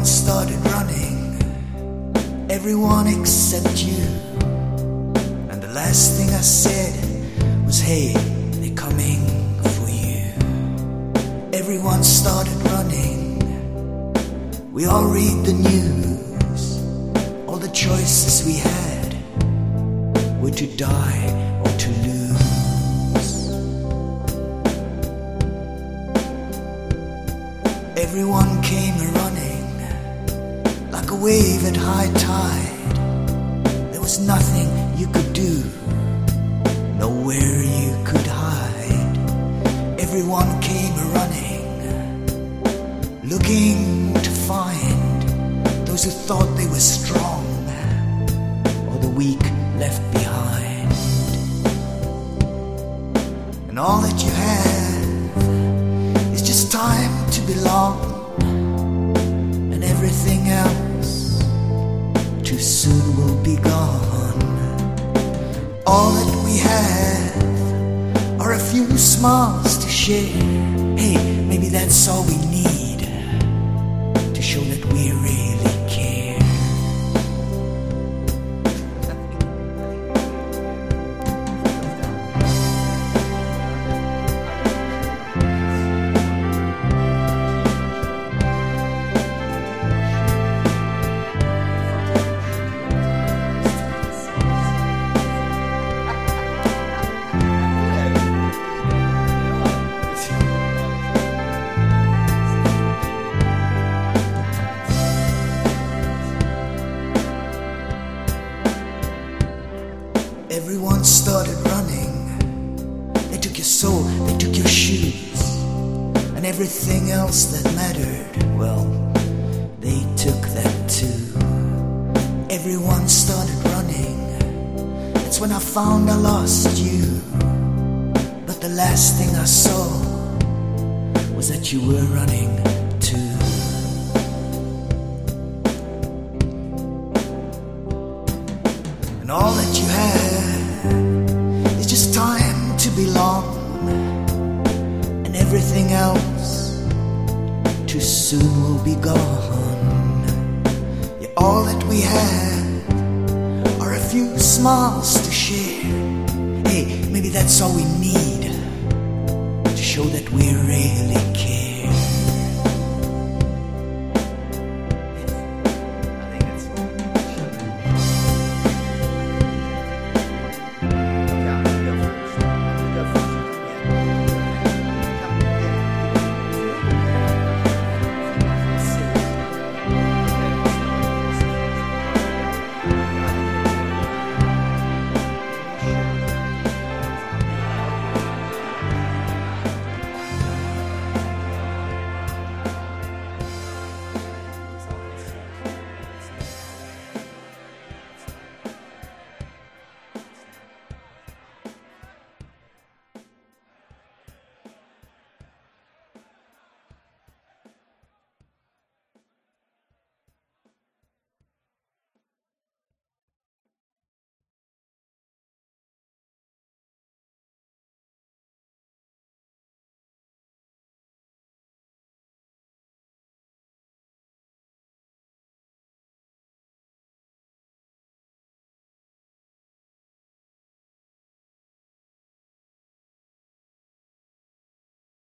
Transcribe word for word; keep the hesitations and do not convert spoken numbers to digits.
Everyone started running, everyone except you. And the last thing I said was, hey, they're coming for you. Everyone started running, we all read the news. All the choices we had were to die or to lose. Everyone came running like a wave at high tide. There was nothing you could do, nowhere you could hide. Everyone came running, looking to find those who thought they were strong, or the weak left behind. And all that you have is just time to belong, and everything else too soon will be gone. All that we have are a few smiles to share. Hey, maybe that's all we need to show that we really care. Everyone started running. They took your soul, they took your shoes, and everything else that mattered, well, they took that too. Everyone started running. That's when I found I lost you. But the last thing I saw was that you were running too. And all that you had is just time to belong, and everything else too soon will be gone. Yeah, all that we have are a few smiles to share. Hey, maybe that's all we need to show that we really care.